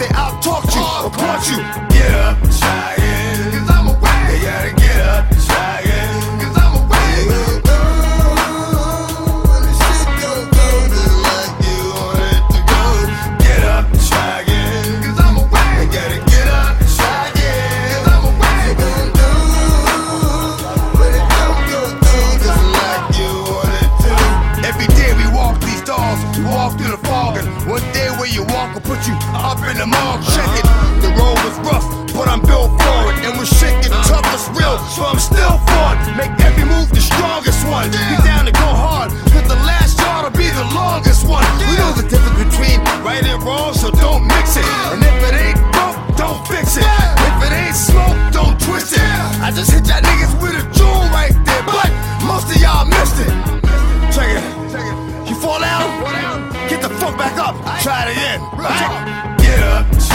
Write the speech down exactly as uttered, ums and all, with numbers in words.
they out-talk you or punch you. Get up, try again, cause I'm away. You gotta get up, try again, cause I'm away. Walk through the fog, and one day where you walk will put you up in the mall. Check it, the road was rough, but I'm built for it. And we're shaking tough, it's real, so I'm still for it. Make every move the strongest one. Be down to go hard, cause the last yard will be the longest one. We know the difference between right and wrong, so don't mix it. And if it ain't broke, don't fix it. If it ain't smoke, don't twist it. I just hit y'all niggas with a jewel right there, but most of y'all missed it. Check it. You fall down, get the fuck back up, try it again, right? Get up.